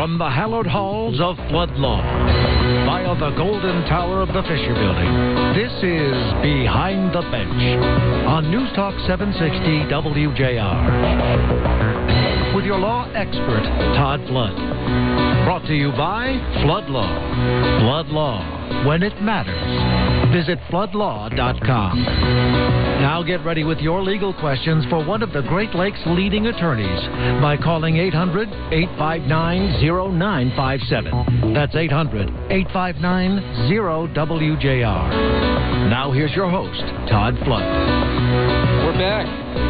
From the hallowed halls of Flood Law, via the Golden Tower of the Fisher Building, this is Behind the Bench on News Talk 760 WJR. With your law expert, Todd Flood. Brought to you by Flood Law. Flood Law, when it matters. Visit floodlaw.com. Now get ready with your legal questions for one of the Great Lakes' leading attorneys by calling 800-859-0957. That's 800-859-0WJR. Now here's your host, Todd Flood. We're back.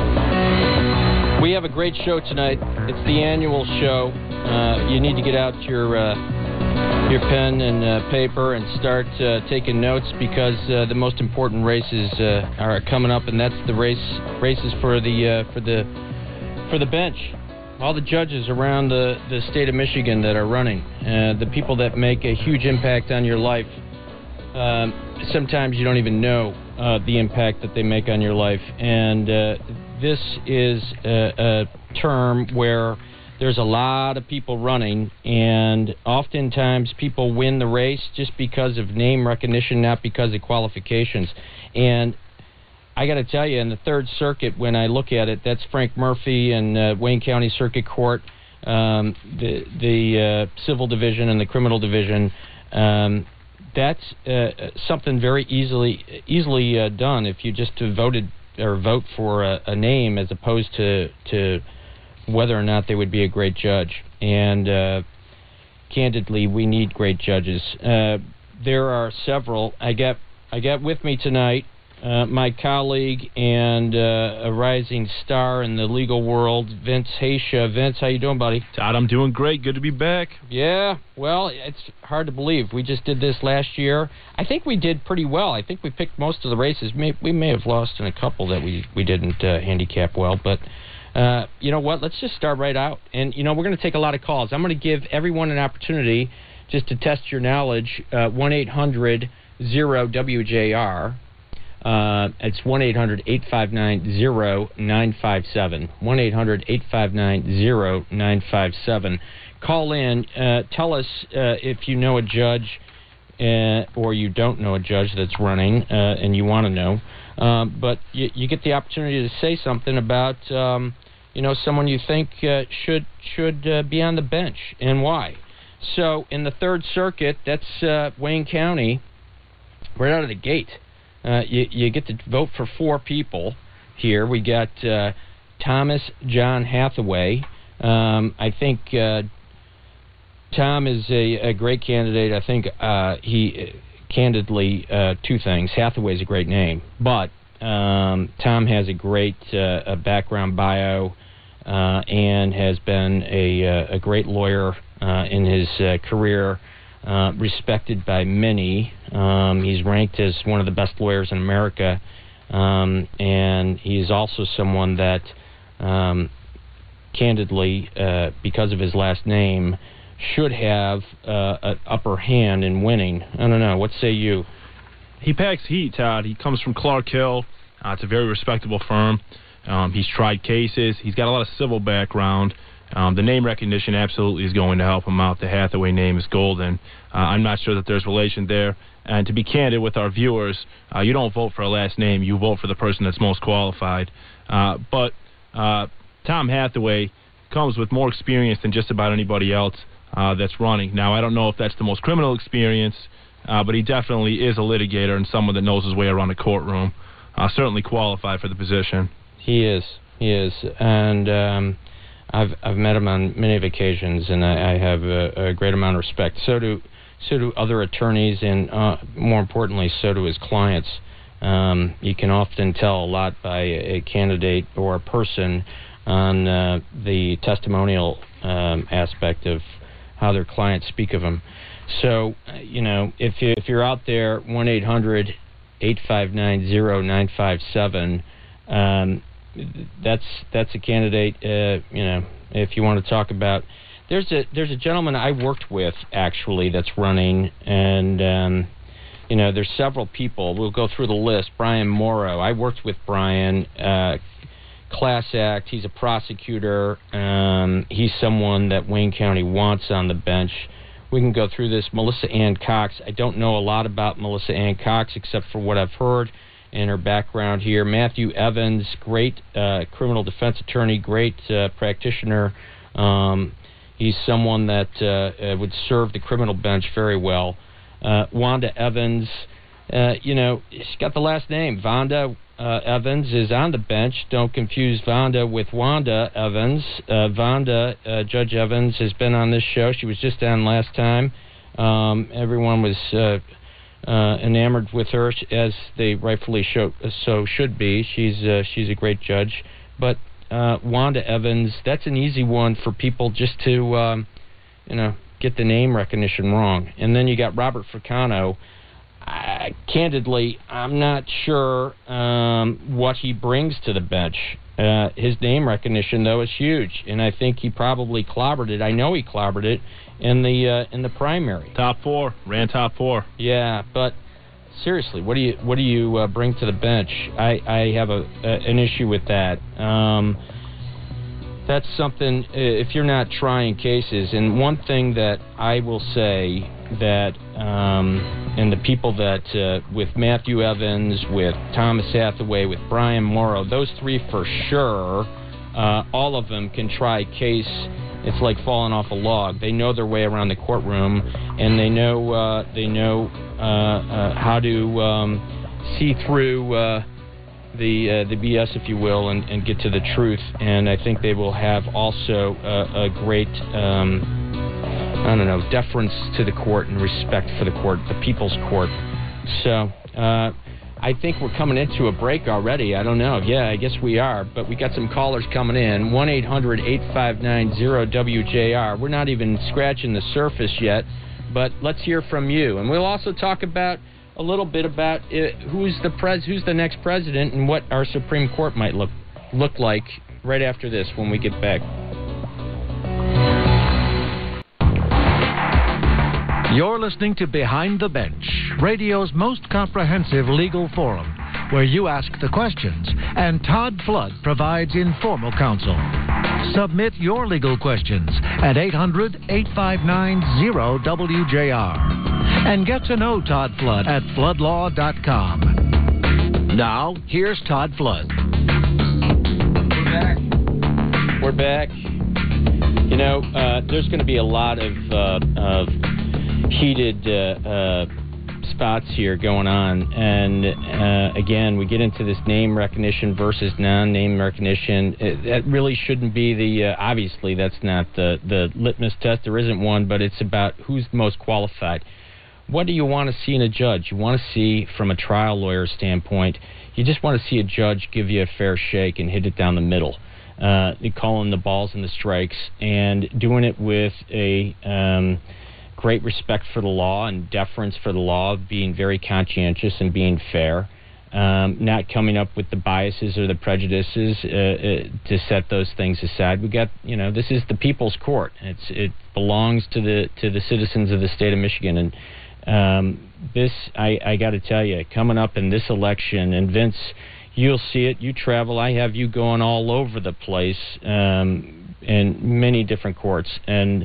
We have a great show tonight. It's the annual show. You need to get out your pen and paper and start taking notes because the most important races are coming up, and that's the races for the bench. All the judges around the state of Michigan that are running, the people that make a huge impact on your life. Sometimes you don't even know the impact that they make on your life, and this is a term where there's a lot of people running, and oftentimes people win the race just because of name recognition, not because of qualifications. And I got to tell you, in the Third Circuit, when I look at it, that's Frank Murphy and Wayne County Circuit Court, the Civil Division and the Criminal Division. That's something very easily done if you just vote for a name as opposed to whether or not they would be a great judge. And candidly, we need great judges. There are several. I got with me tonight my colleague and a rising star in the legal world, Vince Haysha. Vince, how you doing, buddy? Todd, I'm doing great. Good to be back. Yeah, well, it's hard to believe. We just did this last year. I think we did pretty well. I think we picked most of the races. We may have lost in a couple that we didn't handicap well, but you know what? Let's just start right out. And, we're going to take a lot of calls. I'm going to give everyone an opportunity just to test your knowledge. 1-800-0WJR. It's 1-800-859-0957. 1-800-859-0957. Call in. Tell us if you know a judge or you don't know a judge that's running and you want to know. But you get the opportunity to say something about, someone you think should be on the bench and why. So in the Third Circuit, that's Wayne County, right out of the gate. You get to vote for four people here. We got Thomas John Hathaway. I think Tom is a great candidate. I think candidly, two things. Hathaway's a great name, but Tom has a great background bio and has been a great lawyer in his career. Respected by many. He's ranked as one of the best lawyers in America, and he's also someone that, candidly, because of his last name, should have an upper hand in winning. I don't know. What say you? He packs heat, Todd. He comes from Clark Hill. It's a very respectable firm. He's tried cases. He's got a lot of civil background. The name recognition absolutely is going to help him out. The Hathaway name is golden. I'm not sure that there's relation there. And to be candid with our viewers, you don't vote for a last name. You vote for the person that's most qualified. But Tom Hathaway comes with more experience than just about anybody else that's running. Now, I don't know if that's the most criminal experience, but he definitely is a litigator and someone that knows his way around a courtroom. Certainly qualified for the position. He is. And I've met him on many of occasions, and I have a great amount of respect. So do other attorneys, and more importantly, so do his clients. You can often tell a lot by a candidate or a person on the testimonial aspect of how their clients speak of him. So, if you're out there, 1-800-859-0957. That's a candidate. If you want to talk about, there's a gentleman I worked with actually that's running, and there's several people. We'll go through the list. Brian Morrow. I worked with Brian. class act. He's a prosecutor. He's someone that Wayne County wants on the bench. We can go through this. Melissa Ann Cox. I don't know a lot about Melissa Ann Cox except for what I've heard and her background here. Matthew Evans, great criminal defense attorney, great practitioner. He's someone that would serve the criminal bench very well. Wanda Evans, she's got the last name. Vonda Evans is on the bench. Don't confuse Vonda with Wanda Evans. Judge Evans, has been on this show. She was just on last time. Everyone was enamored with her, as they rightfully so should be. She's a great judge. But Wanda Evans, that's an easy one for people just to, get the name recognition wrong. And then you got Robert Fricano. Candidly, I'm not sure what he brings to the bench. His name recognition, though, is huge, and I think he probably clobbered it. I know he clobbered it in the primary. Top 4, ran top 4. Yeah, but seriously, what do you bring to the bench? I have an issue with that. That's something, if you're not trying cases, and one thing that I will say that, and the people that, with Matthew Evans, with Thomas Hathaway, with Brian Morrow, those three for sure, all of them can try a case. It's like falling off a log. They know their way around the courtroom, and they know how to see through the BS, if you will, and get to the truth. And I think they will have also a great, deference to the court and respect for the court, the people's court. So I think we're coming into a break already. I don't know. Yeah, I guess we are. But we got some callers coming in. 1-800-859-0WJR. We're not even scratching the surface yet, but let's hear from you. And we'll also talk about a little bit about who's the next president and what our Supreme Court might look like right after this when we get back. You're listening to Behind the Bench, radio's most comprehensive legal forum, where you ask the questions and Todd Flood provides informal counsel. Submit your legal questions at 800-859-0WJR. And get to know Todd Flood at floodlaw.com. Now, here's Todd Flood. We're back. There's going to be a lot of heated spots here going on. And, again, we get into this name recognition versus non-name recognition. That really shouldn't be obviously, that's not the litmus test. There isn't one, but it's about who's the most qualified. What do you want to see in a judge? You want to see, from a trial lawyer standpoint, you just want to see a judge give you a fair shake and hit it down the middle, calling the balls and the strikes, and doing it with a great respect for the law and deference for the law, being very conscientious and being fair, not coming up with the biases or the prejudices to set those things aside. We got, this is the people's court. It belongs to the citizens of the state of Michigan, and this, I got to tell you, coming up in this election, and Vince, you'll see it. You travel. I have you going all over the place in many different courts, and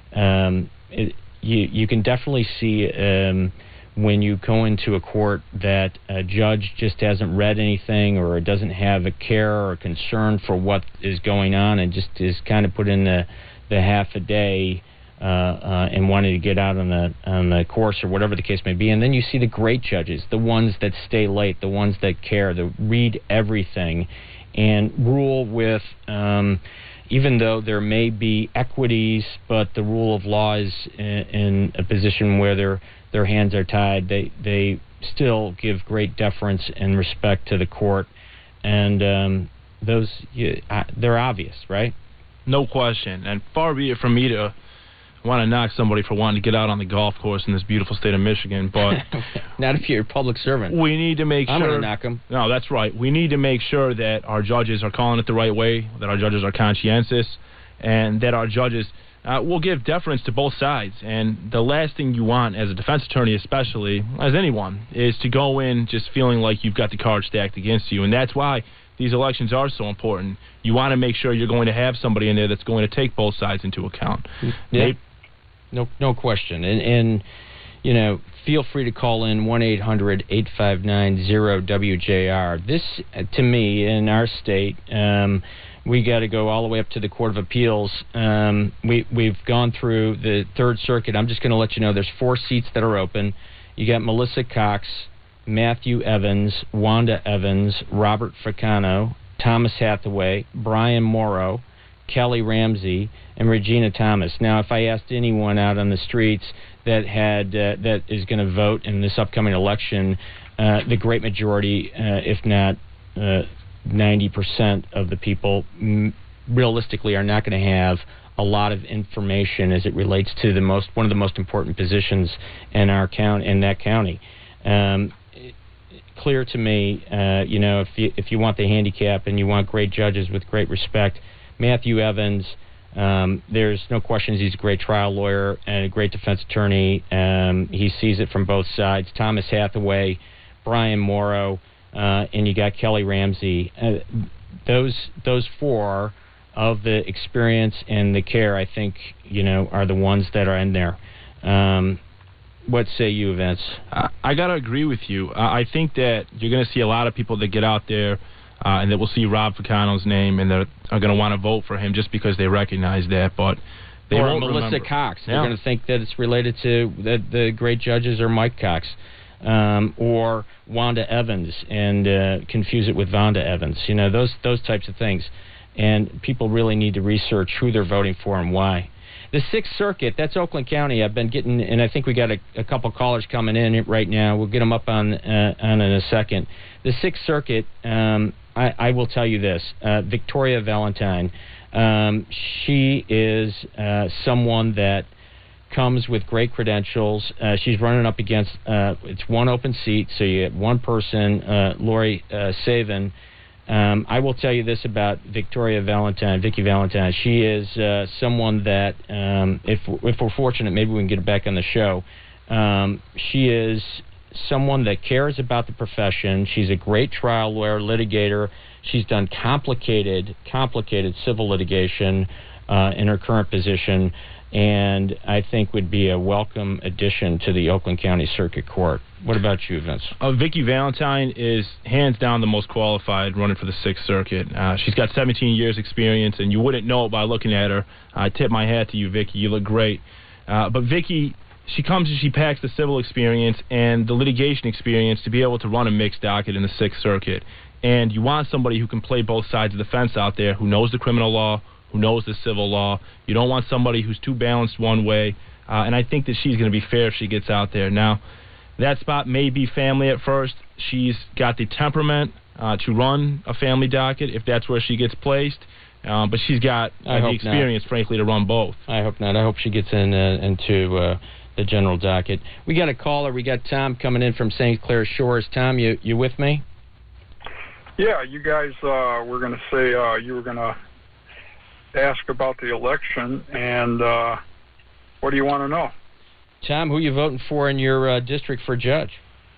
you can definitely see when you go into a court that a judge just hasn't read anything or doesn't have a care or concern for what is going on, and just is kind of put in the half a day and wanting to get out on the course or whatever the case may be. And then you see the great judges, the ones that stay late, the ones that care, that read everything and rule with, even though there may be equities, but the rule of law is in a position where their hands are tied. They still give great deference and respect to the court, and they're obvious, right? No question. And far be it from me to want to knock somebody for wanting to get out on the golf course in this beautiful state of Michigan, but not if you're a public servant. We need to make sure. I'm going to knock them. No, that's right. We need to make sure that our judges are calling it the right way, that our judges are conscientious, and that our judges will give deference to both sides. And the last thing you want as a defense attorney, especially as anyone, is to go in just feeling like you've got the cards stacked against you. And that's why these elections are so important. You want to make sure you're going to have somebody in there that's going to take both sides into account. Yeah. No question. And you know, feel free to call in 1-800-859-0WJR. This, to me, in our state, we got to go all the way up to the Court of Appeals. We've gone through the Third Circuit. I'm just going to let you know there's 4 seats that are open. You got Melissa Cox, Matthew Evans, Wanda Evans, Robert Fricano, Thomas Hathaway, Brian Morrow, Kelly Ramsey, and Regina Thomas. Now, if I asked anyone out on the streets that is going to vote in this upcoming election, the great majority, if not 90% of the people, realistically are not going to have a lot of information as it relates to one of the most important positions in our that county. Clear to me, you know, if you want the handicap and you want great judges with great respect, Matthew Evans, there's no questions. He's a great trial lawyer and a great defense attorney. He sees it from both sides. Thomas Hathaway, Brian Morrow, and you got Kelly Ramsey. Those 4 of the experience and the care, I think, you know, are the ones that are in there. What say you, Vince? I got to agree with you. I think that you're going to see a lot of people that get out there and that will see Rob Fricano's name and that are going to want to vote for him just because they recognize that. But they won't Melissa remember. Cox. Yeah. They're going to think that it's related to the great judges or Mike Cox. Or Wanda Evans and confuse it with Vonda Evans. You know, those types of things. And people really need to research who they're voting for and why. The 6th Circuit, that's Oakland County. I've been getting, and I think we got a couple callers coming in right now. We'll get them up on in a second. The 6th Circuit, I will tell you this. Victoria Valentine, she is someone that comes with great credentials. She's running up against, it's one open seat, so you get one person, Lori Savin. I will tell you this about Vicki Valentine. She is someone that, if we're fortunate, maybe we can get her back on the show. She is someone that cares about the profession. She's a great trial lawyer, litigator. She's done complicated civil litigation in her current position, and I think would be a welcome addition to the Oakland County Circuit Court. What about you, Vince? Vicki Valentine is hands down the most qualified running for the 6th Circuit. She's got 17 years experience, and you wouldn't know it by looking at her. I tip my hat to you, Vicki. You look great. But Vicki, she packs the civil experience and the litigation experience to be able to run a mixed docket in the 6th Circuit. And you want somebody who can play both sides of the fence out there, who knows the criminal law, who knows the civil law. You don't want somebody who's too balanced one way. And I think that she's going to be fair if she gets out there. Now, that spot may be family at first. She's got the temperament to run a family docket if that's where she gets placed. But she's got the experience, frankly, to run both. I hope not. I hope she gets into the general docket. We got a caller. We got Tom coming in from St. Clair Shores. Tom, you with me? Yeah, you guys were going to say you were going to ask about the election, and what do you want to know? Tom, who are you voting for in your district for judge?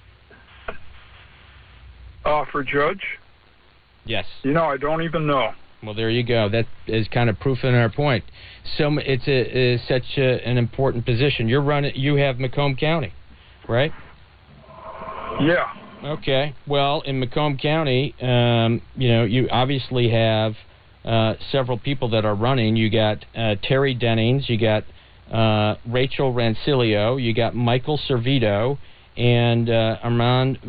For judge? Yes. You know, I don't even know. Well, there you go. That is kind of proof in our point. So it's such an important position. You have Macomb County, right? Yeah. Okay. Well, in Macomb County, you obviously have several people that are running. You got Terry Dennings, you got Rachel Rancilio, you got Michael Servito, and Armand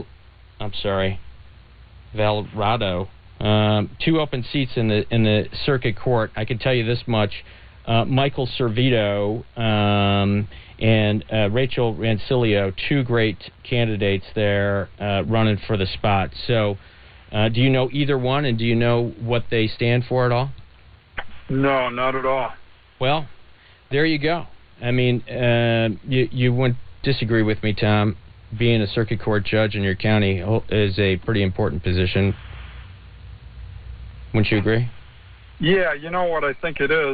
Valrado. 2 open seats in the circuit court. I can tell you this much: Michael Servito and Rachel Rancilio, 2 great candidates there running for the spot. So, do you know either one, and do you know what they stand for at all? No, not at all. Well, there you go. I mean, you wouldn't disagree with me, Tom. Being a circuit court judge in your county is a pretty important position. Wouldn't you agree? Yeah, you know what I think it is?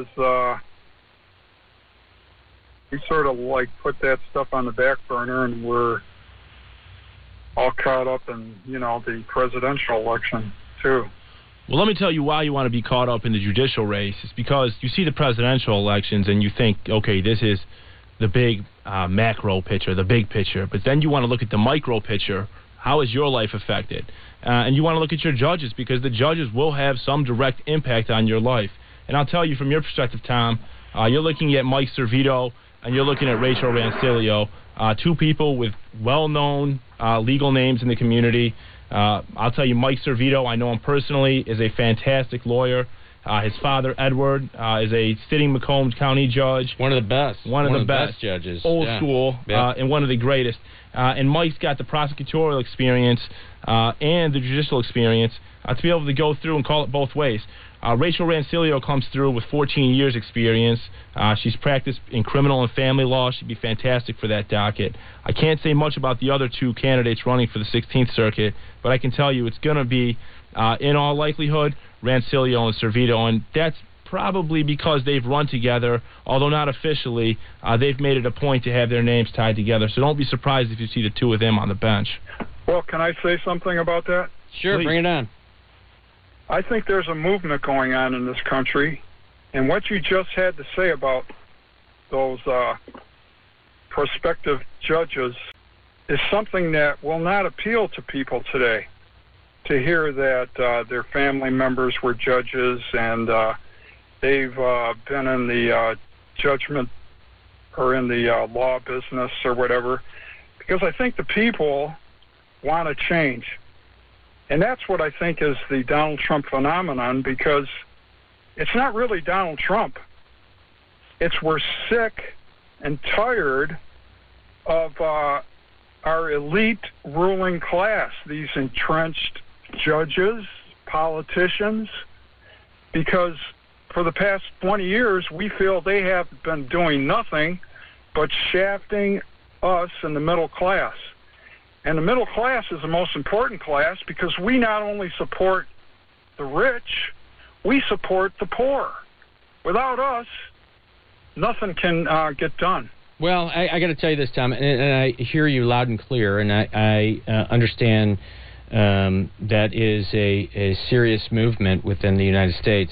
We sort of like put that stuff on the back burner, and we're all caught up in, the presidential election, too. Well, let me tell you why you want to be caught up in the judicial race. It's because you see the presidential elections and you think, okay, this is the big macro picture, the big picture. But then you want to look at the micro picture. How is your life affected? And you want to look at your judges, because the judges will have some direct impact on your life. And I'll tell you from your perspective, Tom, you're looking at Mike Servito and you're looking at Rachel Rancilio, two people with well-known legal names in the community. I'll tell you, Mike Servito, I know him personally, is a fantastic lawyer. His father, Edward, is a sitting Macomb County judge. One of the best. One of the best judges. Old school, and one of the greatest. And Mike's got the prosecutorial experience and the judicial experience to be able to go through and call it both ways. Rachel Rancilio comes through with 14 years experience. She's practiced in criminal and family law. She'd be fantastic for that docket. I can't say much about the other two candidates running for the 16th Circuit, but I can tell you it's going to be, in all likelihood, Rancilio and Servito, and that's probably because they've run together, although not officially. They've made it a point to have their names tied together, so don't be surprised if you see the two of them on the bench. Well, can I say something about that? Sure, Please. Bring it on. I think there's a movement going on in this country, and what you just had to say about those prospective judges is something that will not appeal to people today. To hear that their family members were judges and they've been in the judgment or in the law business or whatever, because I think the people want to change. And that's what I think is the Donald Trump phenomenon, because it's not really Donald Trump. It's we're sick and tired of our elite ruling class, these entrenched judges, politicians, because for the past 20 years we feel they have been doing nothing but shafting us in the middle class. And the middle class is the most important class, because we not only support the rich, we support the poor. Without us, nothing can get done. Well, I got to tell you this, Tom, and I hear you loud and clear, and I understand that is a serious movement within the United States.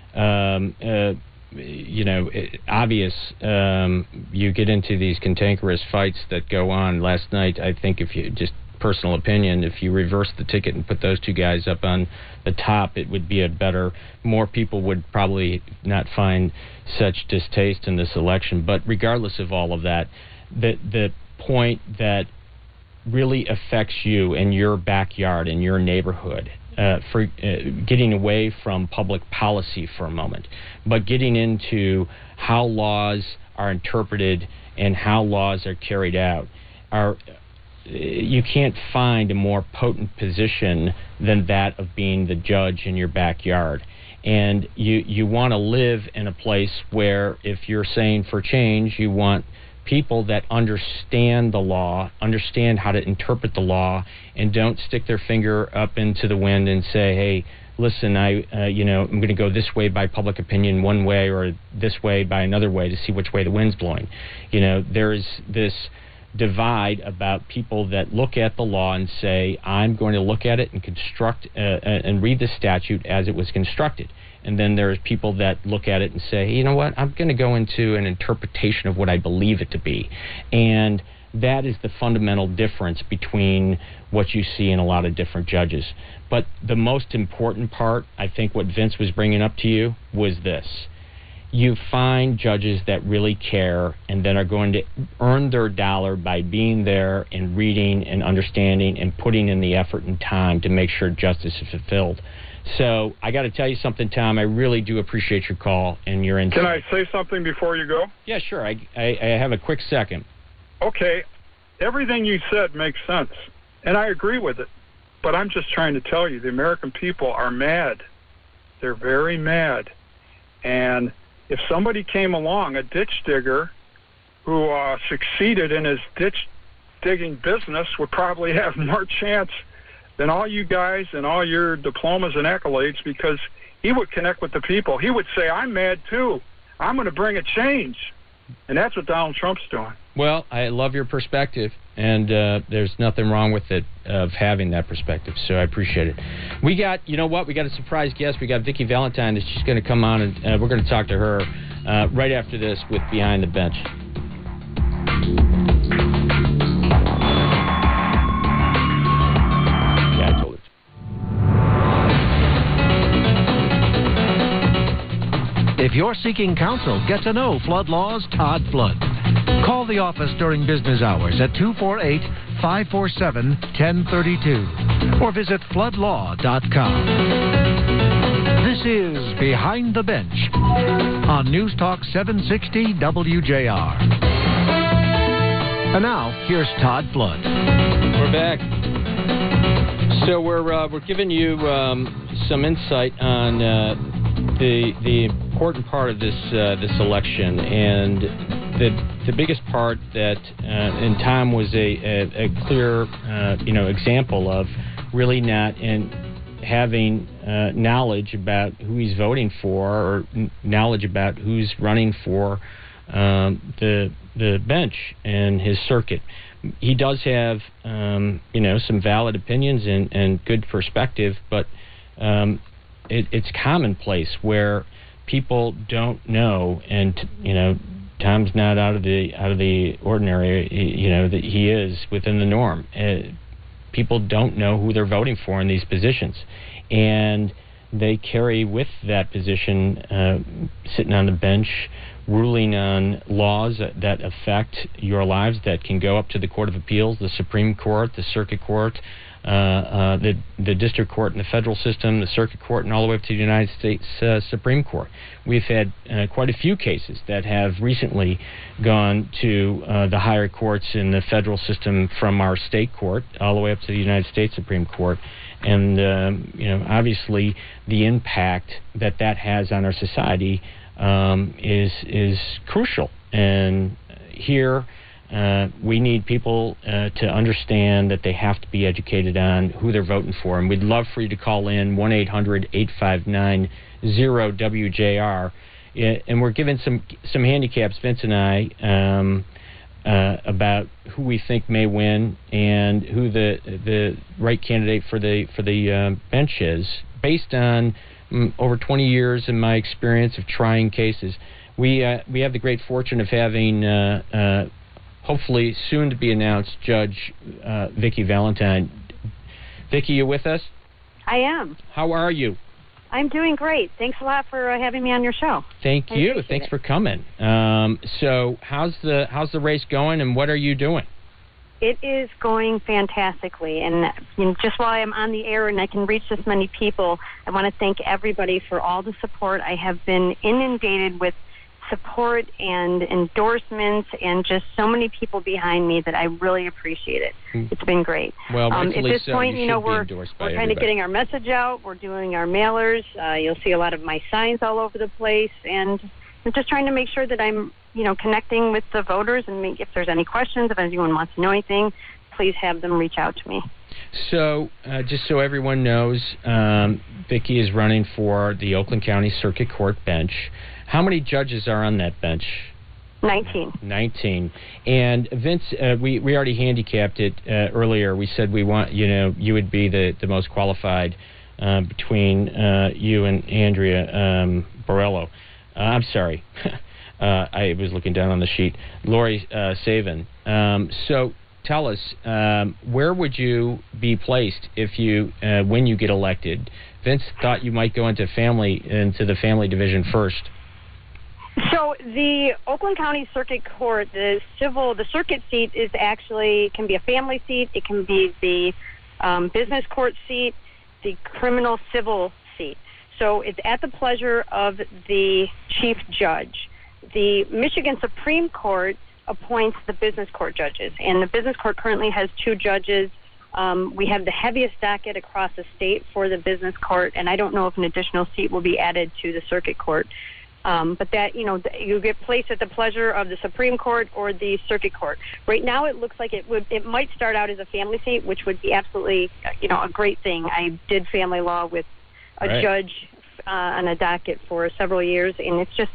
Obvious, you get into these cantankerous fights that go on. Last night, I think, if you just personal opinion, if you reverse the ticket and put those two guys up on the top, it would be a better, more people would probably not find such distaste in this election. But regardless of all of that, the point that really affects you in your backyard, in your neighborhood, for getting away from public policy for a moment, but getting into how laws are interpreted and how laws are carried out, you can't find a more potent position than that of being the judge in your backyard. And you want to live in a place where, if you're saying for change, you want people that understand the law, understand how to interpret the law, and don't stick their finger up into the wind and say, hey, listen, I'm going to go this way by public opinion one way, or this way by another way to see which way the wind's blowing. There's this divide about people that look at the law and say, I'm going to look at it and construct and read the statute as it was constructed. And then there's people that look at it and say, you know what, I'm going to go into an interpretation of what I believe it to be. And that is the fundamental difference between what you see in a lot of different judges. But the most important part, I think what Vince was bringing up to you, was this. You find judges that really care and that are going to earn their dollar by being there and reading and understanding and putting in the effort and time to make sure justice is fulfilled. So I got to tell you something, Tom. I really do appreciate your call and your insight. Can I say something before you go? Yeah, sure. I have a quick second. Okay. Everything you said makes sense, and I agree with it. But I'm just trying to tell you, the American people are mad. They're very mad. And if somebody came along, a ditch digger, who succeeded in his ditch digging business, would probably have more chance than all you guys and all your diplomas and accolades, because he would connect with the people. He would say, I'm mad too. I'm going to bring a change. And that's what Donald Trump's doing. Well, I love your perspective, and there's nothing wrong with it, of having that perspective, so I appreciate it. We got a surprise guest. We got Vicki Valentine. She's going to come on, and we're going to talk to her right after this with Behind the Bench. Yeah, I told it. If you're seeking counsel, get to know Flood Law's Todd Flood. Call the office during business hours at 248-547-1032 or visit floodlaw.com. This is Behind the Bench on News Talk 760 WJR. And now, here's Todd Flood. We're back. So we're giving you some insight on the important part of this election, and the biggest part that and Tom was a clear example of really not having knowledge about who he's voting for, or knowledge about who's running for the bench and his circuit. He does have some valid opinions and good perspective, but it's commonplace where people don't know, and Tom's not out of the ordinary, that he is within the norm. People don't know who they're voting for in these positions, and they carry with that position, sitting on the bench, ruling on laws that affect your lives, that can go up to the Court of Appeals, the Supreme Court, the Circuit Court, the District Court in the federal system, the Circuit Court, and all the way up to the United States Supreme Court. We've had quite a few cases that have recently gone to the higher courts in the federal system from our state court all the way up to the United States Supreme Court. And, obviously the impact that has on our society is crucial. And here, we need people to understand that they have to be educated on who they're voting for. And we'd love for you to call in 1-800-859-0WJR. And we're giving some handicaps, Vince and I, about who we think may win and who the right candidate for the bench is, based on over 20 years in my experience of trying cases. We have the great fortune of having hopefully soon to be announced Judge Vicki Valentine. Vicki, you with us? I am. How are you? I'm doing great. Thanks a lot for having me on your show. Thank you. Thanks for coming. So how's the race going, and what are you doing? It is going fantastically, and just while I'm on the air and I can reach this many people, I want to thank everybody for all the support. I have been inundated with support and endorsements and just so many people behind me that I really appreciate it. It's been great. Well, at this point, we're kind of getting our message out. We're doing our mailers. You'll see a lot of my signs all over the place, and I'm just trying to make sure that I'm connecting with the voters, and if there's any questions, if anyone wants to know anything, please have them reach out to me. So, just so everyone knows, Vicki is running for the Oakland County Circuit Court bench. How many judges are on that bench? 19. And Vince, we already handicapped it earlier. We said we want, you would be the most qualified between you and Andrea Borello. I'm sorry. I was looking down on the sheet. Lori Savin. So tell us, where would you be placed if you, when you get elected? Vince thought you might go into the family division first. So the Oakland County Circuit Court, the circuit seat can be a family seat. It can be the business court seat, the criminal civil seat. So it's at the pleasure of the chief judge. The Michigan Supreme Court appoints the business court judges, and the business court currently has 2 judges. We have the heaviest docket across the state for the business court, and I don't know if an additional seat will be added to the circuit court. But that, you get placed at the pleasure of the Supreme Court or the Circuit Court. Right now, it looks like it might start out as a family seat, which would be absolutely, a great thing. I did family law with a judge on a docket for several years, and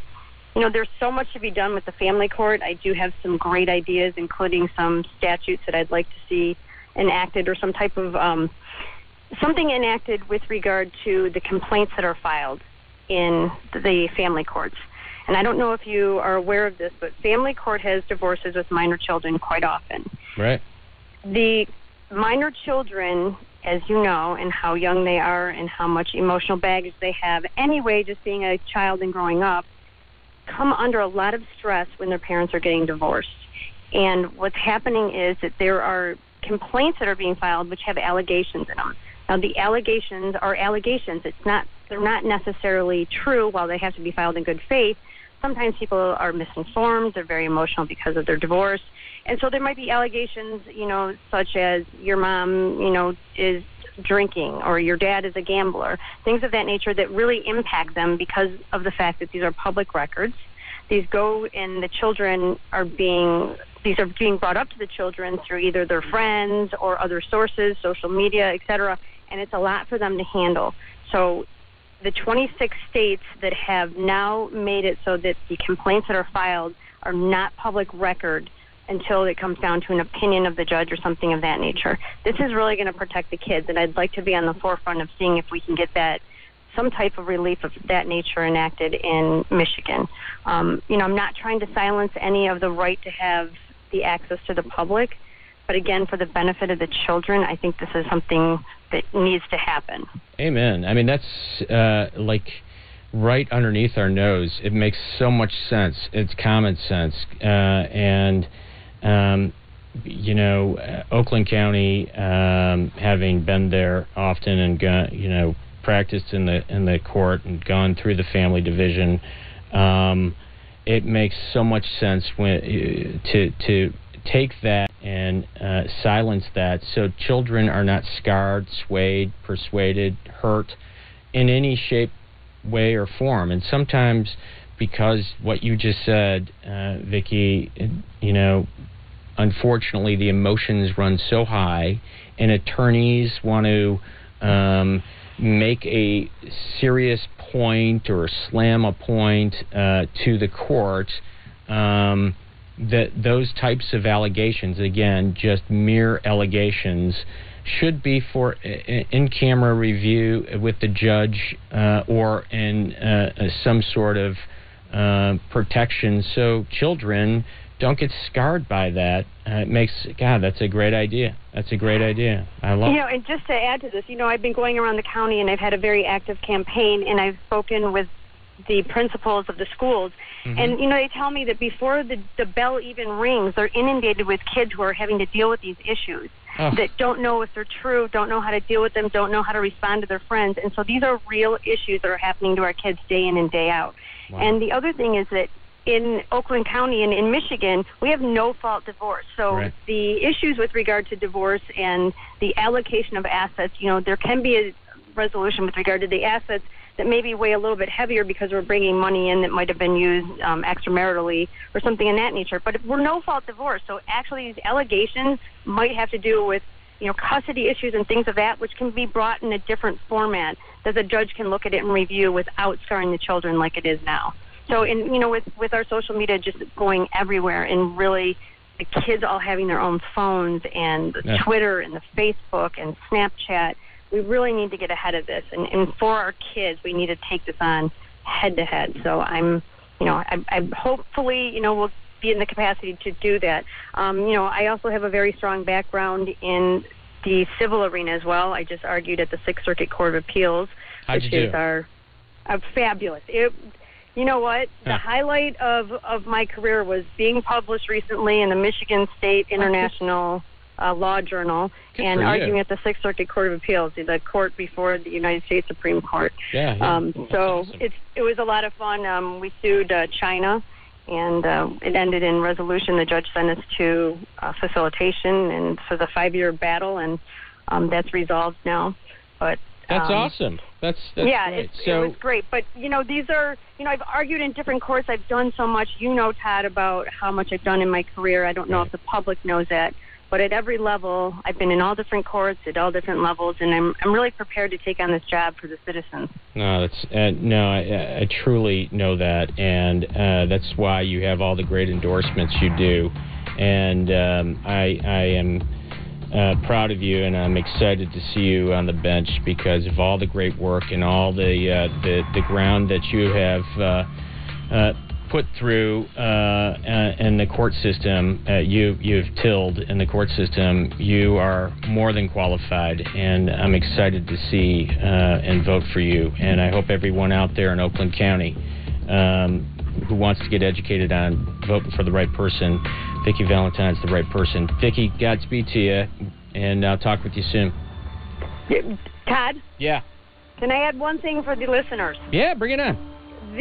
there's so much to be done with the family court. I do have some great ideas, including some statutes that I'd like to see enacted, or some type of something enacted with regard to the complaints that are filed in the family courts. And I don't know if you are aware of this, but family court has divorces with minor children quite often. Right. The minor children, as you know, and how young they are and how much emotional baggage they have, anyway, just being a child and growing up, come under a lot of stress when their parents are getting divorced. And what's happening is that there are complaints that are being filed which have allegations in them. Now, the allegations are allegations. They're not necessarily true, while they have to be filed in good faith. Sometimes people are misinformed. They're very emotional because of their divorce. And so there might be allegations, such as your mom, is drinking, or your dad is a gambler, things of that nature that really impact them because of the fact that these are public records. These go, and the children are being brought up to the children through either their friends or other sources, social media, etc., and it's a lot for them to handle. So the 26 states that have now made it so that the complaints that are filed are not public record until it comes down to an opinion of the judge or something of that nature. This is really going to protect the kids, and I'd like to be on the forefront of seeing if we can get some type of relief of that nature enacted in Michigan. I'm not trying to silence any of the right to have the access to the public, but again, for the benefit of the children, I think this is something that needs to happen. Amen. I mean, that's like right underneath our nose. It makes so much sense. It's common sense. Oakland County, having been there often and practiced in the court and gone through the family division, it makes so much sense to take that and silence that, so children are not scarred, swayed, persuaded, hurt in any shape, way, or form. And sometimes, because what you just said, Vicki, unfortunately the emotions run so high, and attorneys want to make a serious point or slam a point to the court, that those types of allegations, again, just mere allegations, should be for in-camera review with the judge or in some sort of protection, so children don't get scarred by that. That's a great idea. That's a great idea. I love it. And just to add to this, I've been going around the county, and I've had a very active campaign, and I've spoken with the principals of the schools. Mm-hmm. And, they tell me that before the bell even rings, they're inundated with kids who are having to deal with these issues, that don't know if they're true, don't know how to deal with them, don't know how to respond to their friends. And so these are real issues that are happening to our kids day in and day out. Wow. And the other thing is that in Oakland County and in Michigan, we have no-fault divorce. So right. The issues with regard to divorce and the allocation of assets, there can be a resolution with regard to the assets that maybe weigh a little bit heavier because we're bringing money in that might have been used extramaritally or something in that nature. But we're no-fault divorce, so actually these allegations might have to do with custody issues and things of that, which can be brought in a different format that the judge can look at it and review without scarring the children like it is now. So, with our social media just going everywhere, and really the kids all having their own phones and the Twitter and the Facebook and Snapchat, we really need to get ahead of this. And for our kids, we need to take this on head to head. So I'm hopefully, we'll be in the capacity to do that. I also have a very strong background in the civil arena as well. I just argued at the Sixth Circuit Court of Appeals, which is fabulous. You know what? The highlight of my career was being published recently in the Michigan State International Law Journal and arguing at the Sixth Circuit Court of Appeals, the court before the United States Supreme Court. So awesome. It was a lot of fun. We sued China, and it ended in resolution. The judge sent us to facilitation, and so the 5-year battle, and that's resolved now. But that's awesome. That's great. It was great. But, these are, I've argued in different courts. I've done so much. Todd, about how much I've done in my career. I don't know if the public knows that. But at every level, I've been in all different courts at all different levels, and I'm really prepared to take on this job for the citizens. No, I truly know that, and that's why you have all the great endorsements you do. And I am proud of you, and I'm excited to see you on the bench because of all the great work and all the ground that you have put through in the court system. You've tilled in the court system. You are more than qualified, and I'm excited to see and vote for you. And I hope everyone out there in Oakland County who wants to get educated on voting for the right person, Vicki Valentine's the right person. Vicki, Godspeed to you, and I'll talk with you soon. Todd? Yeah. Can I add one thing for the listeners? Yeah, bring it on.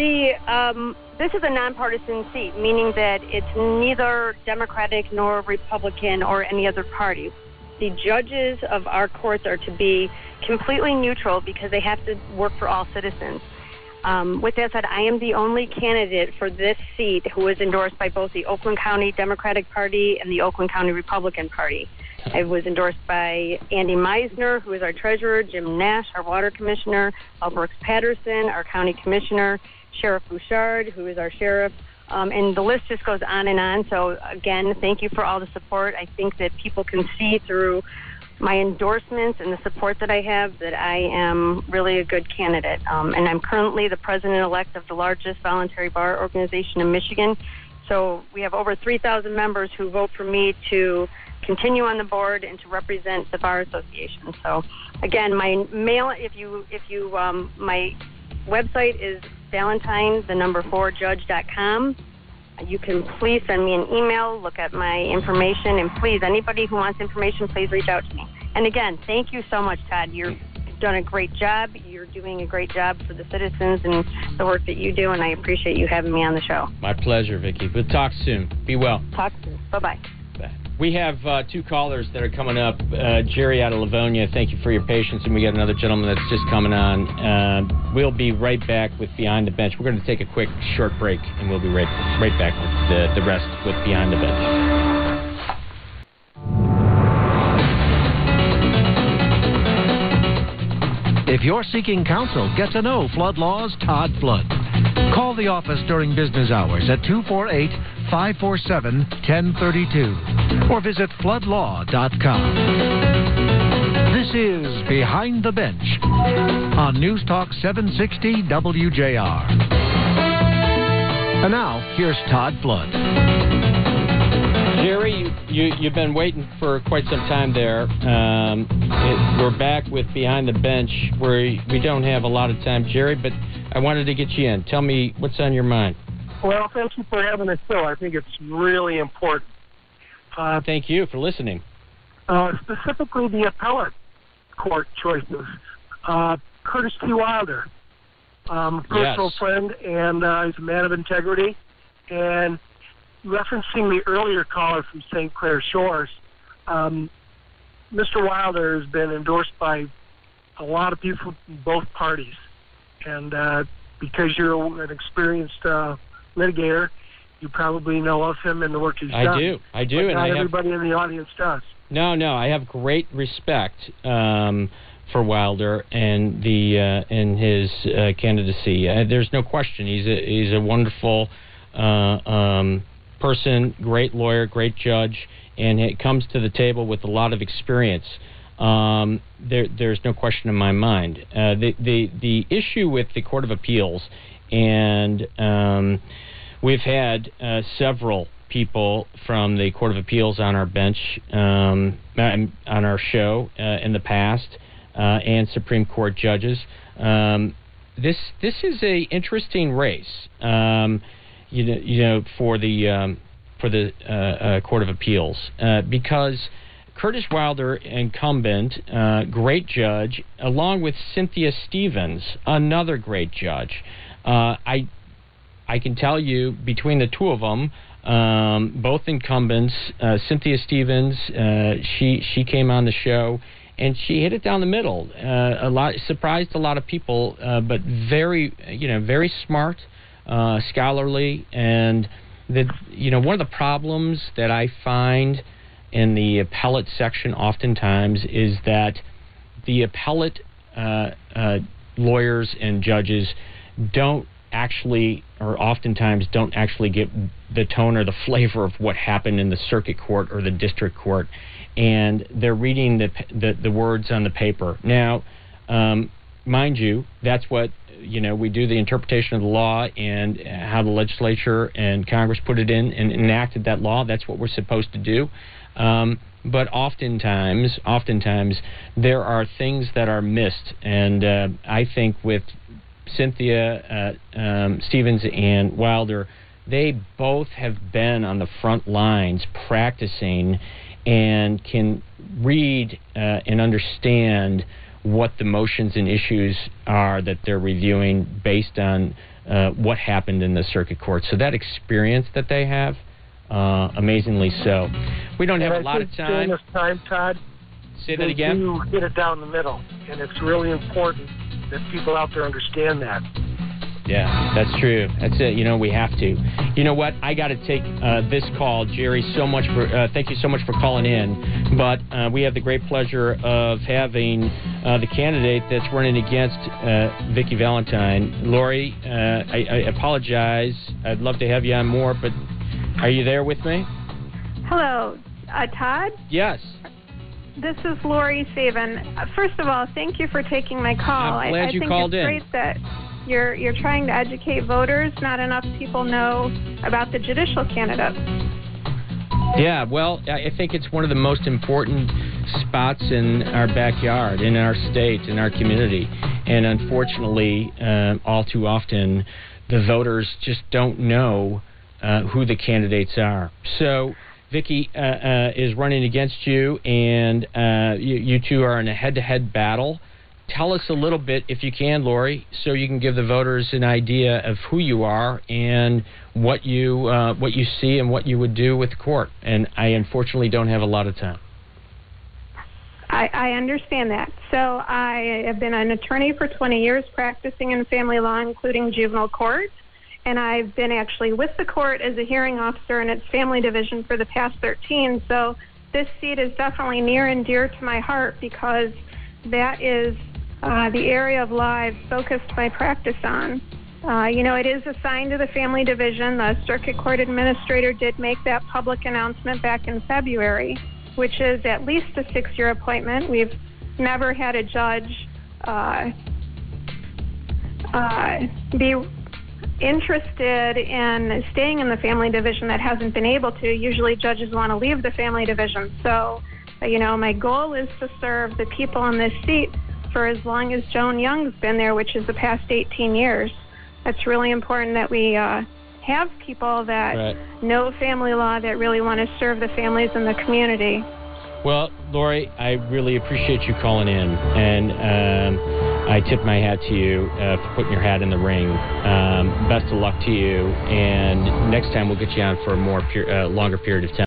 This is a nonpartisan seat, meaning that it's neither Democratic nor Republican or any other party. The judges of our courts are to be completely neutral because they have to work for all citizens. With that said, I am the only candidate for this seat who is endorsed by both the Oakland County Democratic Party and the Oakland County Republican Party. I was endorsed by Andy Meisner, who is our treasurer, Jim Nash, our water commissioner, Al Brooks Patterson, our county commissioner, Sheriff Bouchard, who is our sheriff, and the list just goes on and on. So, again, thank you for all the support. I think that people can see through my endorsements and the support that I have that I am really a good candidate. And I'm currently the president-elect of the largest voluntary bar organization in Michigan. So we have over 3,000 members who vote for me to continue on the board and to represent the Bar Association. So, again, my mail, my website is valentine4judge.com. You can please send me an email, look at my information, and please, anybody who wants information, please reach out to me. And again, thank you so much, Todd. You've done a great job. You're doing a great job for the citizens and the work that you do, and I appreciate you having me on the show. My pleasure, Vicki. We'll talk soon. Be well. Talk soon. Bye-bye. We have two callers that are coming up. Jerry out of Livonia, thank you for your patience. And we got another gentleman that's just coming on. We'll be right back with Behind the Bench. We're going to take a quick, short break, and we'll be right back with the rest with Behind the Bench. If you're seeking counsel, get to know Flood Law's Todd Flood. Call the office during business hours at 248-547-1032 or visit floodlaw.com. This is Behind the Bench on News Talk 760 WJR. And now, here's Todd Flood. Jerry, you've been waiting for quite some time there. We're back with Behind the Bench, where we don't have a lot of time, Jerry, but I wanted to get you in. Tell me what's on your mind. Well, thank you for having this show. I think it's really important. Thank you for listening. Specifically, the appellate court choices. Curtis T. Wilder, personal friend, and he's a man of integrity. And referencing the earlier caller from St. Clair Shores, Mr. Wilder has been endorsed by a lot of people from both parties. And because you're an experienced litigator, you probably know of him and the work he's done. I do. But not everybody in the audience does. No, I have great respect for Wilder and his candidacy. There's no question. He's a wonderful person, great lawyer, great judge, and it comes to the table with a lot of experience. There's no question in my mind. The issue with the Court of Appeals, and we've had several people from the Court of Appeals on our bench, on our show in the past, and Supreme Court judges. This is a interesting race, for the Court of Appeals, because Curtis Wilder, incumbent, great judge, along with Cynthia Stevens, another great judge. I can tell you, between the two of them, both incumbents, Cynthia Stevens, she came on the show, and she hit it down the middle. Surprised a lot of people, but very smart, scholarly, and one of the problems that I find in the appellate section oftentimes is that the appellate lawyers and judges don't actually, or oftentimes don't actually get the tone or the flavor of what happened in the circuit court or the district court, and they're reading the words on the paper. Now, mind you, that's what, we do the interpretation of the law and how the legislature and Congress put it in and enacted that law. That's what we're supposed to do. But oftentimes, there are things that are missed. And I think with Cynthia Stevens and Wilder, they both have been on the front lines practicing and can read and understand what the motions and issues are that they're reviewing based on what happened in the circuit court. So that experience that they have, amazingly so. We don't have a lot of time. During this time, Todd, say that again. You hit it down the middle, and it's really important that people out there understand that. Yeah, that's true. That's it. We have to. You know what? I got to take this call. Jerry, thank you so much for calling in. But we have the great pleasure of having the candidate that's running against Vicki Valentine. Lori, I apologize. I'd love to have you on more, but are you there with me? Hello, Todd? Yes. This is Lori Saban. First of all, thank you for taking my call. I'm glad you called in. I think it's great that you're trying to educate voters. Not enough people know about the judicial candidates. Yeah, well, I think it's one of the most important spots in our backyard, in our state, in our community. And unfortunately, all too often, the voters just don't know who the candidates are. So Vicki is running against you, and you two are in a head-to-head battle. Tell us a little bit, if you can, Lori, so you can give the voters an idea of who you are and what you see and what you would do with the court. And I unfortunately don't have a lot of time. I understand that. So I have been an attorney for 20 years practicing in family law, including juvenile court. And I've been actually with the court as a hearing officer in its family division for the past 13. So this seat is definitely near and dear to my heart because that is the area of law I've focused my practice on. It is assigned to the family division. The circuit court administrator did make that public announcement back in February, which is at least a 6-year appointment. We've never had a judge be interested in staying in the family division that hasn't been able to. Usually judges want to leave the family division. So, my goal is to serve the people in this seat for as long as Joan Young's been there, which is the past 18 years. It's really important that we have people that know family law, that really want to serve the families in the community. Well, Lori, I really appreciate you calling in, and I tip my hat to you for putting your hat in the ring. Best of luck to you, and next time we'll get you on for a more longer period of time.